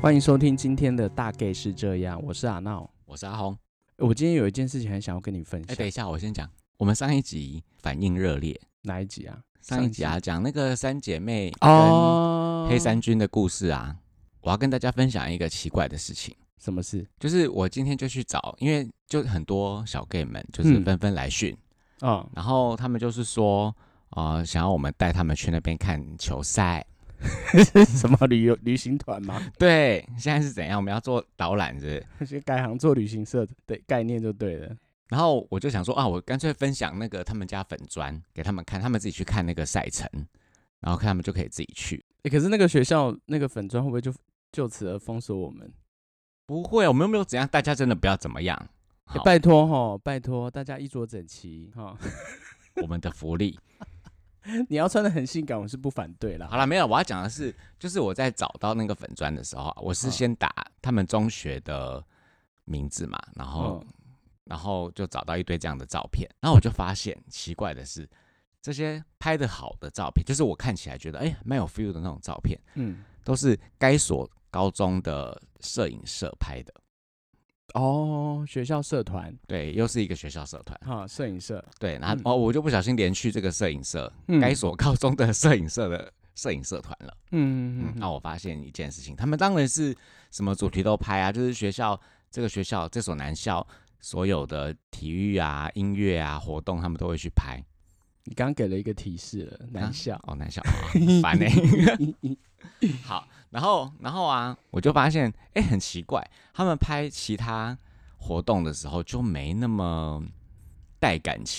欢迎收听今天的大概是这样，我是阿闹， 我是阿红。 我今天有一件事情很想要跟你分享。 等一下，我先讲。我们上一集反应热烈， 哪一集啊？ 上一集啊，讲那个三姐妹跟黑衫军的故事啊。我要跟大家分享一个奇怪的事情。 什么事？ 就是我今天就去找，因为就很多小 gay 们就是纷纷来讯，然后他们就是说，想要我们带他们去那边看球赛。 什么旅行团吗？ 对，现在是怎样？我们要做导览是不是？改行做旅行社的概念就对了。 然后我就想说我干脆分享那个他们家粉专给他们看，他们自己去看那个赛程，然后看他们就可以自己去。 可是那个学校那个粉专会不会就此而封锁我们？ 不会，我们又没有怎样，大家真的不要怎么样。 拜托拜托大家衣着整齐我们的福利。 你要穿得很性感，我是不反对啦。 好了，没有，我要讲的是，就是我在找到那个粉专的时候，我是先打他们中学的名字嘛，然后就找到一堆这样的照片，然后我就发现奇怪的是，这些拍得好的照片，就是我看起来觉得蛮有 feel 的那种照片，都是该所高中的摄影社拍的。 学校社团， 对，又是一个学校社团摄影社， 对，然后我就不小心连去这个摄影社，该所高中的摄影社的摄影社团了。那我发现一件事情，他们当然是什么主题都拍啊，就是这所男校所有的体育啊、音乐啊活动，他们都会去拍。 你刚给了一个提示了，男校男校烦好，然后啊，我就发现很奇怪，他们拍其他活动的时候就没那么带感情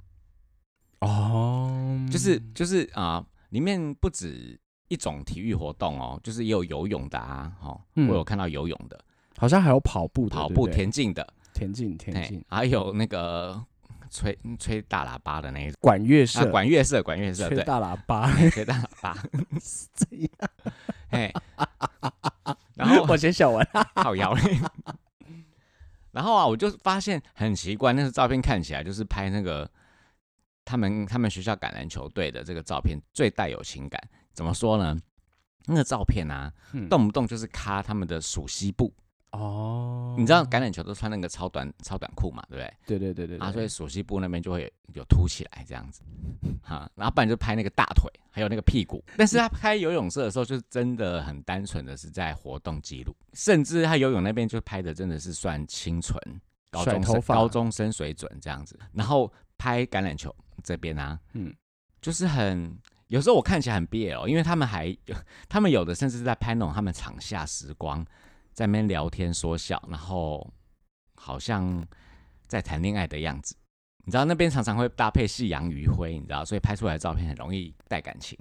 就是里面不止一种体育活动就是也有游泳的我有看到游泳的， 好像还有跑步的， 对对田径的， 田径， 还有那个吹大喇叭的那一种管乐社， 管乐社， 吹大喇叭， 吹大喇叭是这样。 然后我先笑完， 好摇嘞。然后我就发现很奇怪，那个照片看起来就是拍那个他们学校橄榄球队的这个照片最带有情感。怎么说呢？那个照片啊，动不动就是卡他们的属膝部。你知道橄榄球都穿那个超短裤嘛，对不对？对。所以属膝部那边就会有凸起来这样子，然后不然就拍那个大腿，还有那个屁股。但是他拍游泳社的时候，就是真的很单纯的是在活动记录，甚至他游泳那边就拍的真的是算清纯，高中生水准这样子。然后拍橄榄球这边啊，就是有时候我看起来很 BL， 因为他们有的甚至是在拍那种他们场下时光。在那边聊天说笑，然后好像在谈恋爱的样子，你知道那边常常会搭配夕阳余晖，你知道，所以拍出来的照片很容易带感情。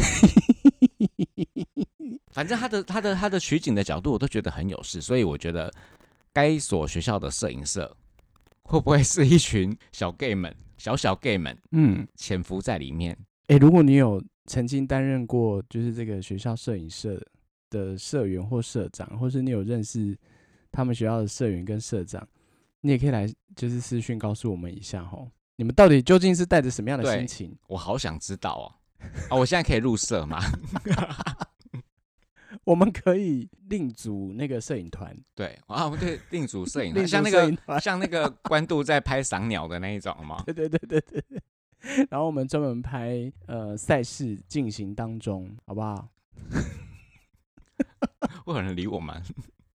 反正他的取景的角度我都觉得很有事，所以我觉得该所学校的摄影社会不会是一群小 gay 们，小 gay 们，潜伏在里面。 如果你有曾经担任过就是这个学校摄影社的社员或社长，或是你有认识他们学校的社员跟社长，你也可以来就是私讯告诉我们一下你们到底究竟是带着什么样的心情？ 我好想知道我现在可以入社吗？ 我们可以另组那个摄影团， 对我们可以另组摄影团，像那个关渡在拍赏鸟的那一种吗？ 对。然后我们专门拍赛事进行当中，好不好？ 会有人理我吗？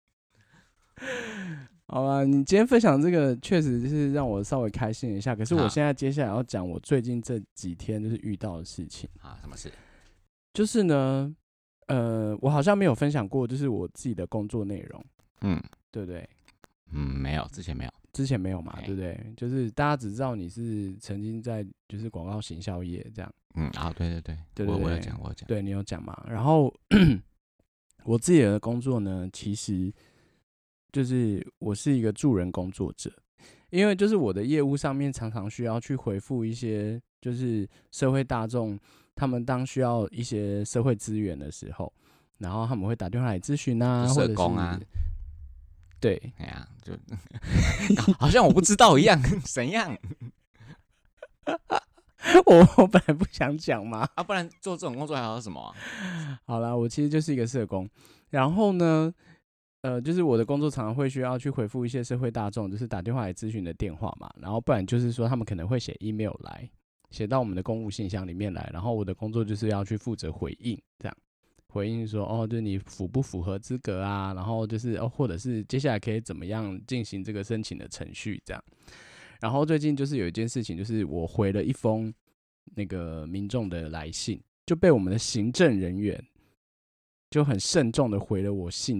好吧，你今天分享这个确实就是让我稍微开心一下。可是我现在接下来要讲我最近这几天就是遇到的事情什么事？ 就是呢，我好像没有分享过，就是我自己的工作内容，对不对？ 没有，之前没有嘛，对不对？就是大家只知道你是曾经在就是广告行销业这样， 对，我有讲， 对你有讲嘛。然后我自己的工作呢，其实就是我是一个助人工作者，因为就是我的业务上面常常需要去回复一些就是社会大众，他们当需要一些社会资源的时候，然后他们会打电话来咨询啊， 社工啊， 对， 就好像我不知道一样，怎样？ 我本来不想讲嘛。 啊，不然做这种工作还有什么啊？ 好啦，我其实就是一个社工，然后呢，就是我的工作常常会需要去回复一些社会大众，就是打电话来咨询的电话嘛，然后不然就是说他们可能会写 email 来，写到我们的公务信箱里面来，然后我的工作就是要去负责回应，这样回应说就是你符不符合资格啊，然后就是或者是接下来可以怎么样进行这个申请的程序这样。然后最近就是有一件事情，就是我回了一封那个民众的来信，就被我们的行政人员就很慎重的回了我信，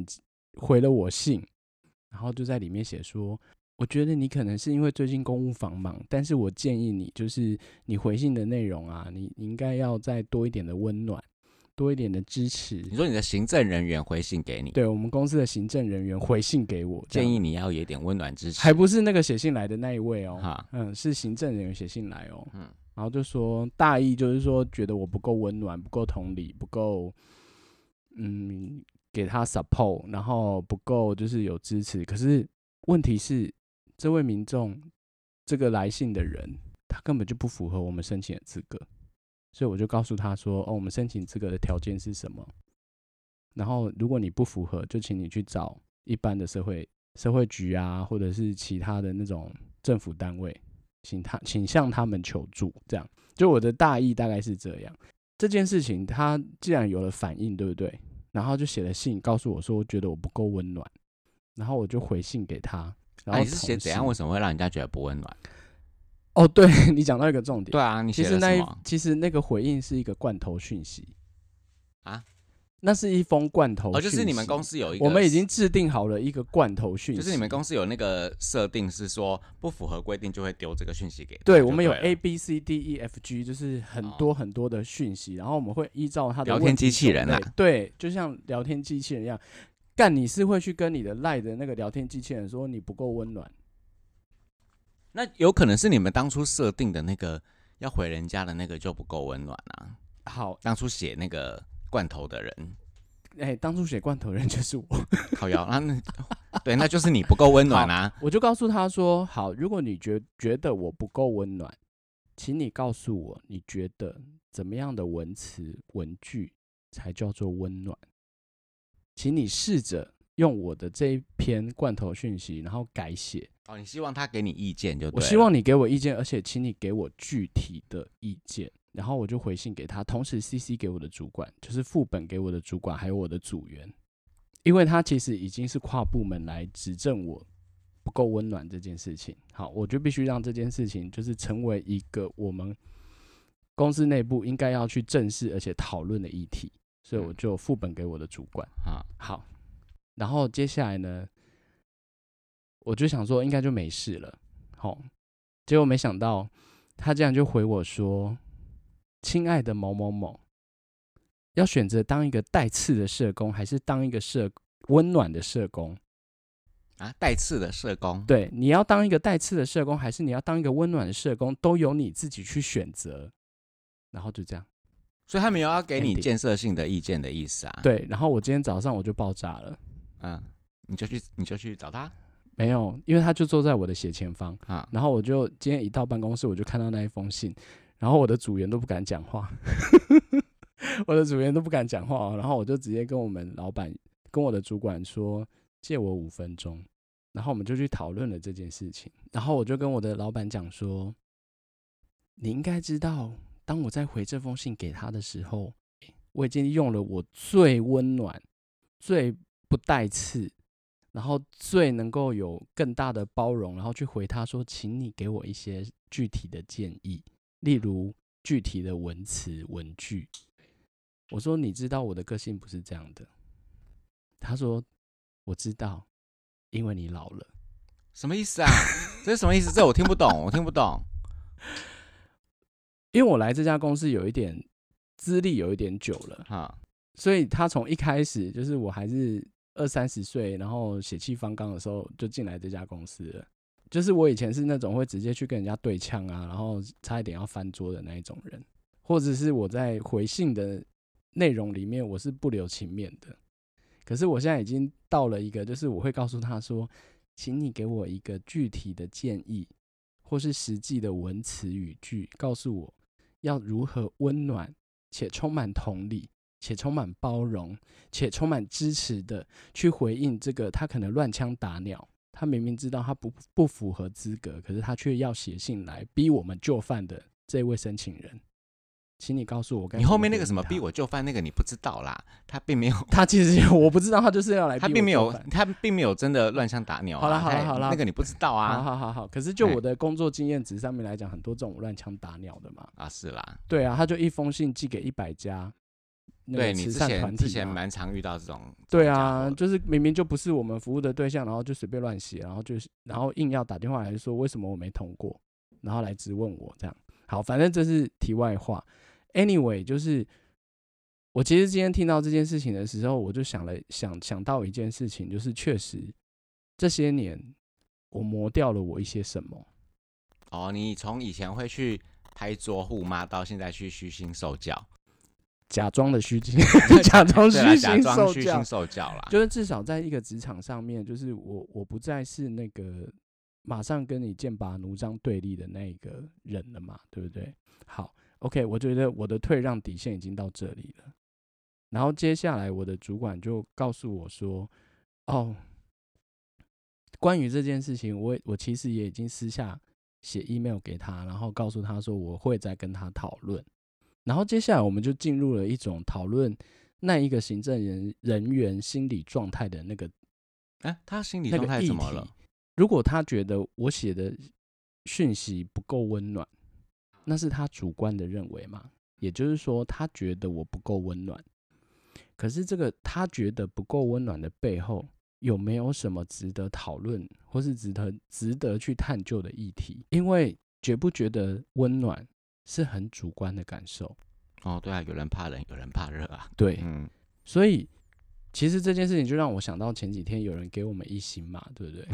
然后就在里面写说，我觉得你可能是因为最近公务繁忙，但是我建议你就是你回信的内容啊，你应该要再多一点的温暖，多一点的支持。 你说你的行政人员回信给你， 对，我们公司的行政人员回信给我， 建议你要有一点温暖支持， 还不是那个写信来的那一位哦， 哈， 是行政人员写信来哦，然后就说大意就是说觉得我不够温暖，不够同理，不够给他 support， 然后不够就是有支持。可是问题是，这位民众这个来信的人，他根本就不符合我们申请的资格，所以我就告诉他说，我们申请资格的条件是什么？然后如果你不符合，就请你去找一般的社会局啊，或者是其他的那种政府单位，请向他们求助。这样，就我的大意大概是这样。这件事情他既然有了反应，对不对？然后就写了信告诉我说，我觉得我不够温暖，然后我就回信给他。然后你是写怎样？为什么会让人家觉得不温暖？ 哦，对你讲到一个重点。 对啊，你写了什么？ 其实那个回应是一个罐头讯息啊， 那是一封罐头讯息。 就是你们公司有一个， 我们已经制定好了一个罐头讯息， 就是你们公司有那个设定是说不符合规定就会丢这个讯息给他。 对，我们有 ABCDEFG， 就是很多很多的讯息，然后我们会依照他的聊天机器人啊， 对，就像聊天机器人一样。干，你是会去跟你的赖的那个聊天机器人说你不够温暖？ 那有可能是你们当初设定的那个要回人家的那个就不够温暖啊。 好， 当初写那个罐头的人， 当初写罐头人就是我。 靠腰，对，那就是你不够温暖啊。 我就告诉他说，好，如果你觉得我不够温暖，请你告诉我，你觉得怎么样的文词文句才叫做温暖？请你试着用我的这一篇罐头讯息，然后改写。 你希望他给你意见就对了。 我希望你给我意见，而且请你给我具体的意见。然后我就回信给他，同时 CC 给我的主管，就是副本给我的主管，还有我的组员，因为他其实已经是跨部门来指正我不够温暖这件事情。好，我就必须让这件事情就是成为一个我们公司内部应该要去正视而且讨论的议题。所以我就副本给我的主管。好，然后接下来呢，我就想说应该就没事了。结果没想到他这样就回我说：“亲爱的某某某，要选择当一个带刺的社工，还是当一个温暖的社工？” 带刺的社工？ 对，你要当一个带刺的社工，还是你要当一个温暖的社工，都由你自己去选择。然后就这样。 所以他没有要给你建设性的意见的意思啊？ 对，然后我今天早上我就爆炸了。 你就去找他？ 没有，因为他就坐在我的斜前方然后我就今天一到办公室，我就看到那一封信，然后我的组员都不敢讲话，我的组员都不敢讲话然后我就直接跟我们老板、跟我的主管说，借我5分钟，然后我们就去讨论了这件事情。然后我就跟我的老板讲说，你应该知道，当我在回这封信给他的时候，我已经用了我最温暖、最不带刺，然后最能够有更大的包容，然后去回他说，请你给我一些具体的建议，例如具体的文词文句。我说你知道我的个性不是这样的。他说我知道，因为你老了。 什么意思啊？这是什么意思？这我听不懂，我听不懂。 因为我来这家公司有一点资历，有一点久了所以他从一开始就是我还是20-30岁，然后血气方刚的时候就进来这家公司了。就是我以前是那种会直接去跟人家对呛然后差一点要翻桌的那一种人，或者是我在回信的内容里面我是不留情面的。可是我现在已经到了一个，就是我会告诉他说，请你给我一个具体的建议，或是实际的文词语句，告诉我要如何温暖且充满同理且充满包容且充满支持的去回应这个他可能乱枪打鸟，他明明知道他不符合资格，可是他却要写信来逼我们就范的这位申请人，请你告诉我该怎么回应他。 你后面那个什么逼我就范那个你不知道啦，他并没有， 他其实我不知道，他就是要来逼我就范。 他并没有真的乱枪打鸟、啊。 好了， 那个你不知道啊。 好。可是就我的工作经验值上面来讲，很多这种乱枪打鸟的嘛。 啊，是啦。 对啊，他就一封信寄给100家那个慈善团体、 之前蛮常遇到这种。 对啊，就是明明就不是我们服务的对象，然后就随便乱写，然后硬要打电话来说为什么我没通过，然后来质问我这样。好，反正这是题外话。Anyway， 就是我其实今天听到这件事情的时候，我就想到一件事情，就是确实这些年我磨掉了我一些什么。 哦，你从以前会去拍桌护妈，到现在去虚心受教， 假装的虚心，假装虚心受教啦。 就是至少在一个职场上面，就是我不再是那个马上跟你剑拔弩张对立的那个人了嘛，对不对？好 ，OK， 我觉得我的退让底线已经到这里了。然后接下来我的主管就告诉我说：“哦，关于这件事情，我其实也已经私下写 email 给他，然后告诉他说我会再跟他讨论。然后接下来我们就进入了一种讨论那一个行政人员心理状态的那个， 他心理状态怎么了？ 如果他觉得我写的讯息不够温暖，那是他主观的认为嘛？也就是说，他觉得我不够温暖。可是这个他觉得不够温暖的背后，有没有什么值得讨论或是值得去探究的议题？因为觉不觉得温暖是很主观的感受。 哦，对啊，有人怕冷，有人怕热啊。 对，所以其实这件事情就让我想到前几天有人给我们1星嘛，对不对？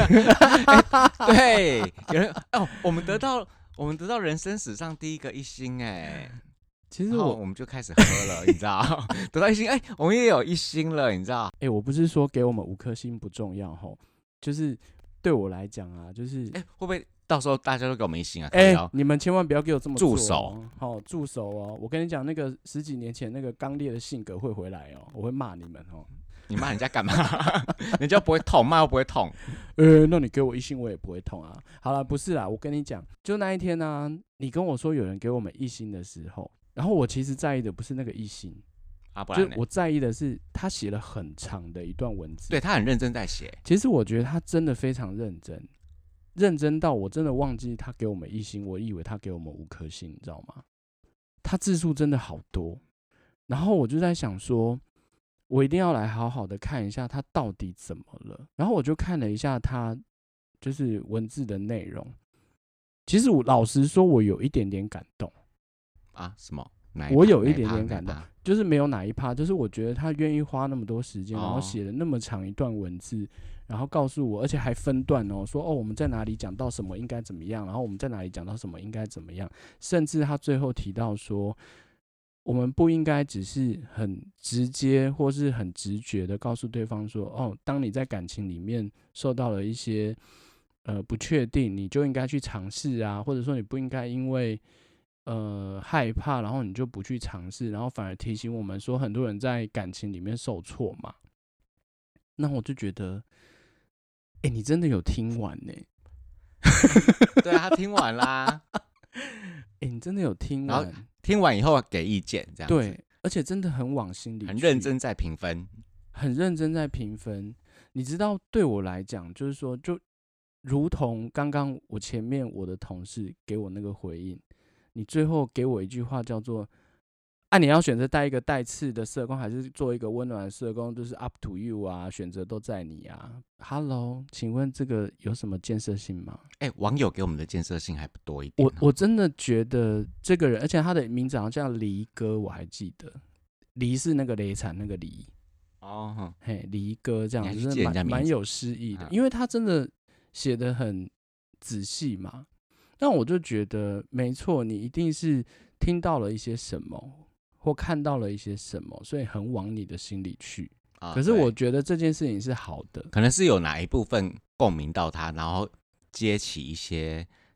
对，有人我们得到人生史上第一个1星其实我们就开始喝了，你知道，得到1星，我们也有1星了，你知道？ 我不是说给我们5颗星不重要吼，就是对我来讲啊，就是会不会到时候大家都给我们1星啊？ 你们千万不要给我这么助手， 助手哦！我跟你讲，那个10几年前那个刚烈的性格会回来哦，我会骂你们哦。 你骂人家干嘛？人家不会痛，骂又不会痛。 那你给我1星，我也不会痛啊。好了，不是啦，我跟你讲，就那一天呢，你跟我说有人给我们1星的时候，然后我其实在意的不是那个1星啊，不然就我在意的是他写了很长的一段文字， 对，他很认真在写。 其实我觉得他真的非常认真，认真到我真的忘记他给我们1星，我以为他给我们5颗星，你知道吗？他字数真的好多，然后我就在想说，我一定要来好好的看一下他到底怎么了。然后我就看了一下他就是文字的内容，其实我老实说，我有一点点感动啊。什么？ 我有一点点感动，就是没有哪一趴，就是我觉得他愿意花那么多时间，然后写了那么长一段文字，然后告诉我，而且还分段哦，说我们在哪里讲到什么应该怎么样，然后我们在哪里讲到什么应该怎么样，甚至他最后提到说，我们不应该只是很直接或是很直觉的告诉对方说，当你在感情里面受到了一些不确定，你就应该去尝试啊，或者说你不应该因为害怕，然后你就不去尝试，然后反而提醒我们说，很多人在感情里面受挫嘛。那我就觉得，你真的有听完呢？ 对啊，他听完啦。 你真的有听完？ 然后听完以后给意见，这样子。 对，而且真的很往心里去， 很认真在评分， 很认真在评分。你知道，对我来讲，就是说，就如同刚刚我前面我的同事给我那个回应。你最后给我一句话叫做你要选择带一个带刺的社工，还是做一个温暖的社工，就是 up to you 啊，选择都在你啊。Hello， 请问这个有什么建设性吗？ 网友给我们的建设性还不多一点。 我真的觉得这个人，而且他的名字好像叫黎哥，我还记得，黎是那个雷惨那个黎黎哥这样子，蛮有诗意的，因为他真的写得很仔细嘛。那我就觉得没错，你一定是听到了一些什么，或看到了一些什么，所以很往你的心里去。可是我觉得这件事情是好的， 可能是有哪一部分共鸣到他，然后接起一些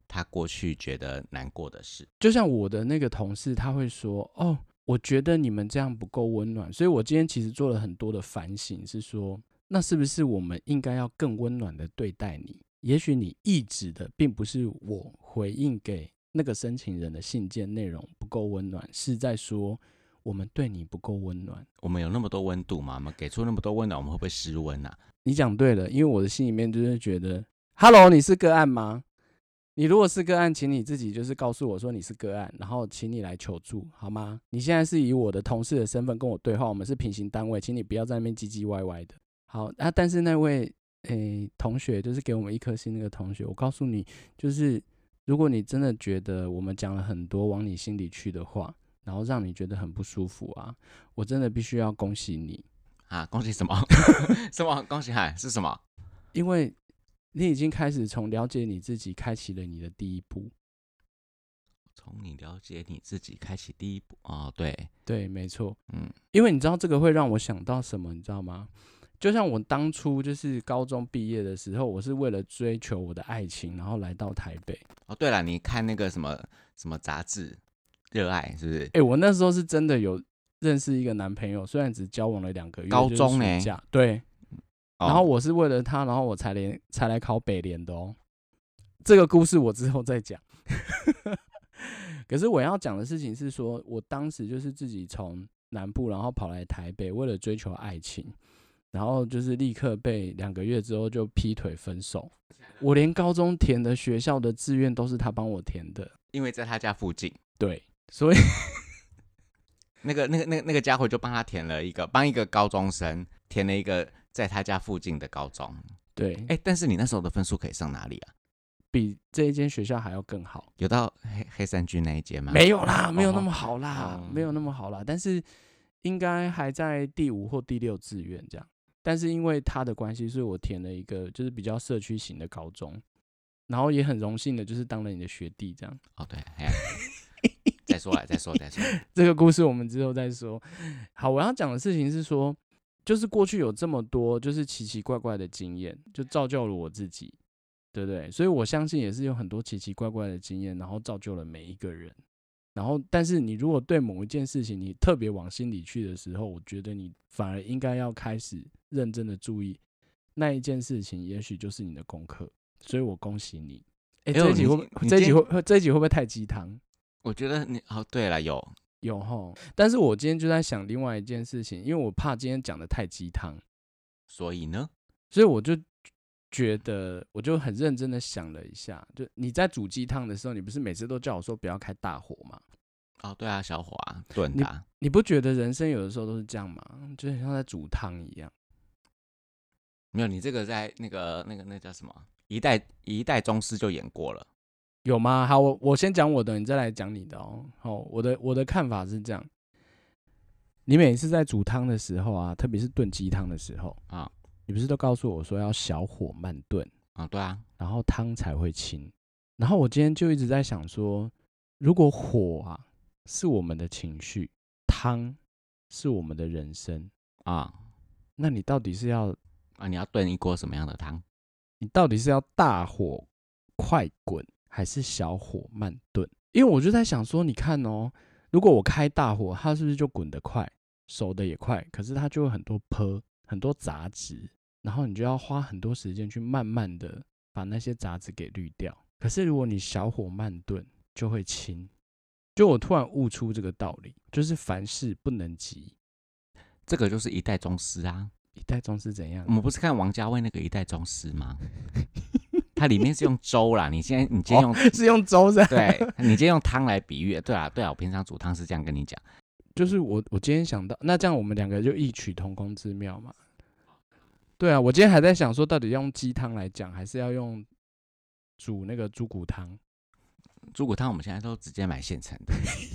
他过去觉得难过的事。 就像我的那个同事，他会说：“哦，我觉得你们这样不够温暖。”所以我今天其实做了很多的反省，是说，那是不是我们应该要更温暖的对待你？也许你意指的并不是我回应给那个申请人的信件内容不够温暖，是在说我们对你不够温暖。 我们有那么多温度吗？我们给出那么多温暖，我们会不会失温啊？ 你讲对了，因为我的心里面就是觉得 ，Hello，你是个案吗？你如果是个案，请你自己就是告诉我说你是个案，然后请你来求助，好吗？你现在是以我的同事的身份跟我对话，我们是平行单位，请你不要在那边唧唧歪歪的。好啊，但是那位同学，就是给我们1颗星那个同学，我告诉你，就是如果你真的觉得我们讲了很多往你心里去的话，然后让你觉得很不舒服啊，我真的必须要恭喜你啊！恭喜什么？什么？恭喜嗨是什么？ 因为你已经开始从了解你自己开启了你的第一步。 从你了解你自己开启第一步哦， 对，没错，因为你知道这个会让我想到什么，你知道吗？就像我当初就是高中毕业的时候，我是为了追求我的爱情，然后来到台北。 哦，对了，你看那个什么什么杂志，热爱是不是？ 我那时候是真的有认识一个男朋友，虽然只交往了2个月， 高中就是暑假对。 哦然后我是为了他，然后我才来考北联的哦。这个故事我之后再讲。可是我要讲的事情是说，我当时就是自己从南部，然后跑来台北，为了追求爱情，然后就是立刻被2个月之后就劈腿分手。我连高中填的学校的志愿都是他帮我填的， 因为在他家附近。 对，所以那个家伙就帮他填了帮一个高中生填了一个在他家附近的高中。 对， 但是你那时候的分数可以上哪里啊？ 比这一间学校还要更好。 有到黑山居那一间吗？ 没有啦，没有那么好啦，没有那么好啦。但是应该还在第5或第6志愿这样。但是因为他的关系，所以我填了一个就是比较社区型的高中，然后也很荣幸的就是当了你的学弟这样。 哦，对，再说。 这个故事我们之后再说。好，我要讲的事情是说，就是过去有这么多就是奇奇怪怪的经验，就造就了我自己。对不对？所以我相信也是有很多奇奇怪怪的经验，然后造就了每一个人。然后，但是你如果对某一件事情你特别往心里去的时候，我觉得你反而应该要开始认真的注意那一件事情，也许就是你的功课。所以我恭喜你。这一集会不会太鸡汤？ 我觉得你对了，有齁。但是我今天就在想另外一件事情，因为我怕今天讲的太鸡汤， 所以呢， 所以我就觉得我就很认真的想了一下，就你在煮鸡汤的时候，你不是每次都叫我说不要开大火吗？ 哦，对啊，小火啊，炖的啊。 你不觉得人生有的时候都是这样吗？就很像在煮汤一样。 没有，你这个在那叫什么？一代宗师就演过了， 有吗？好，我先讲我的，你再来讲你的哦。好，我的看法是这样：你每次在煮汤的时候啊，特别是炖鸡汤的时候啊，你不是都告诉我说要小火慢炖啊？对啊， 然后汤才会清。然后我今天就一直在想说，如果火啊是我们的情绪，汤是我们的人生啊， 那你到底是要你要炖一锅什么样的汤？ 你到底是要大火快滚，还是小火慢炖？因为我就在想说，你看哦，如果我开大火，它是不是就滚得快，熟的也快？可是它就有很多泼，很多杂质，然后你就要花很多时间去慢慢的把那些杂质给滤掉。可是如果你小火慢炖，就会清。就我突然悟出这个道理，就是凡事不能急。 这个就是一代宗师啊！ 一代宗师怎样？ 我们不是看王家卫那个一代宗师吗？它里面是用粥啦，你今天用、 是用粥是吧？ 对，你今天用汤来比喻，对啊，我平常煮汤是这样跟你讲。 就是我今天想到，那这样我们2个就异曲同工之妙嘛。对啊，我今天还在想说，到底要用鸡汤来讲，还是要用煮那个猪骨汤？ 猪骨汤我们现在都直接买现成的。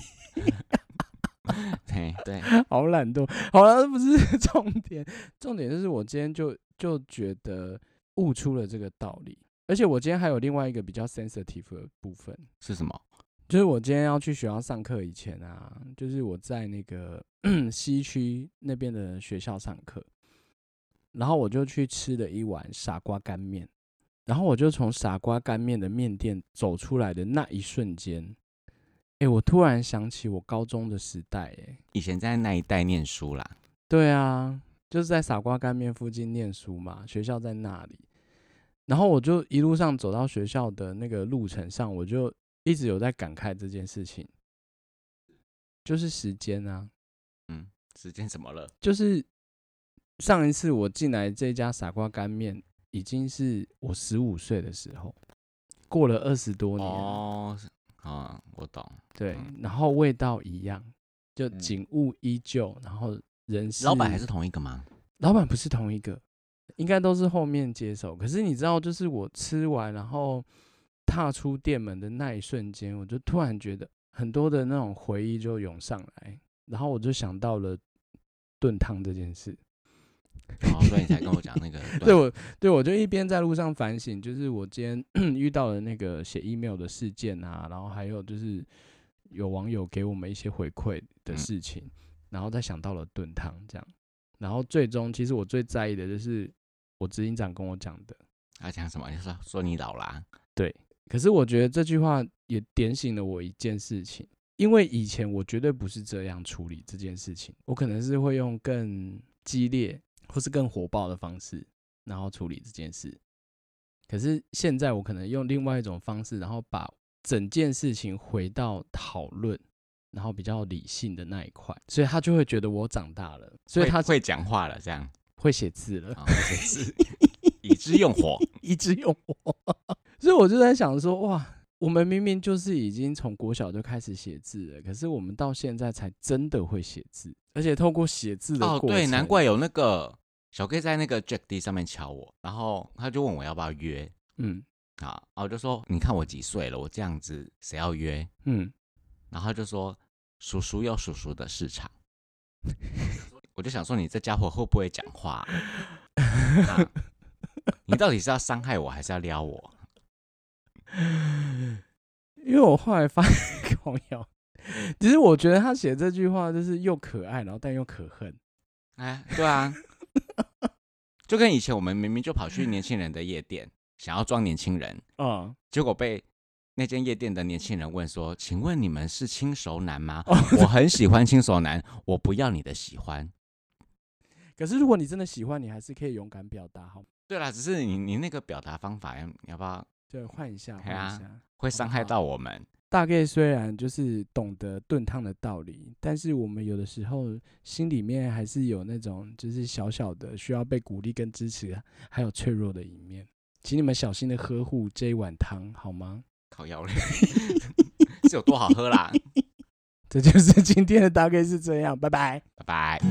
对， 好懒惰。好了，不是重点，重点就是我今天就觉得悟出了这个道理。而且我今天还有另外一个比较 sensitive 的部分是什么？ 就是我今天要去学校上课以前啊，就是我在那个西区那边的学校上课，然后我就去吃了一碗傻瓜干面。 然后我就从傻瓜干面的面店走出来的那一瞬间，我突然想起我高中的时代， 以前在那一带念书啦。 对啊，就是在傻瓜干面附近念书嘛，学校在那里。然后我就一路上走到学校的那个路程上，我就一直有在感慨这件事情，就是时间啊。 时间怎么了？ 就是上一次我进来这家傻瓜干面，已经是我15岁的时候，过了20多年。 我懂。 对，然后味道一样，就景物依旧，然后人事。 老板还是同一个吗？ 老板不是同一个，应该都是后面接手。可是你知道，就是我吃完，然后踏出店门的那一瞬间，我就突然觉得很多的那种回忆就涌上来，然后我就想到了炖汤这件事。 所以你才跟我讲那个。 对，我就一边在路上反省，就是我今天遇到了那个写 email 的事件啊，然后还有就是有网友给我们一些回馈的事情，然后再想到了炖汤这样，然后最终其实我最在意的就是我执行长跟我讲的。 他讲什么？你说你老啦？ 对，可是我觉得这句话也点醒了我一件事情，因为以前我绝对不是这样处理这件事情，我可能是会用更激烈或是更火爆的方式，然后处理这件事。可是现在我可能用另外一种方式，然后把整件事情回到讨论，然后比较理性的那一块，所以他就会觉得我长大了，所以他会讲话了，这样会写字了， 会写字，以之用火， 以之用火。所以我就在想说，哇，我们明明就是已经从国小就开始写字了，可是我们到现在才真的会写字，而且透过写字的过程。 对，难怪有那个小 K 在那个 Jack D 上面敲我，然后他就问我要不要约。然后我就说，你看我几岁了，我这样子谁要约？然后他就说，叔叔有叔叔的市场。我就想说，你这家伙会不会讲话？你到底是要伤害我，还是要撩我？ 因为我后来发现，其实我觉得他写这句话就是又可爱，然后但又可恨。 对啊，就跟以前我们明明就跑去年轻人的夜店，想要装年轻人，结果被那间夜店的年轻人问说：“请问你们是轻熟男吗？”我很喜欢轻熟男，我不要你的喜欢。 可是如果你真的喜欢，你还是可以勇敢表达，好吗？ 对啦，只是你那个表达方法，你要不要？ 对，换一下， 会伤害到我们。 大概虽然就是懂得炖汤的道理，但是我们有的时候心里面还是有那种就是小小的需要被鼓励跟支持，还有脆弱的一面。请你们小心的呵护这一碗汤，好吗？ 靠腰嘞，是有多好喝啦？ 这就是今天的大概是这样，拜拜， 拜拜。